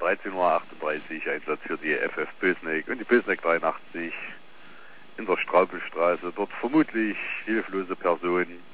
13:38 Uhr Einsatz für die FF Bösneck und die Bösneck 83 in der Straubelstraße. Dort vermutlich hilflose Personen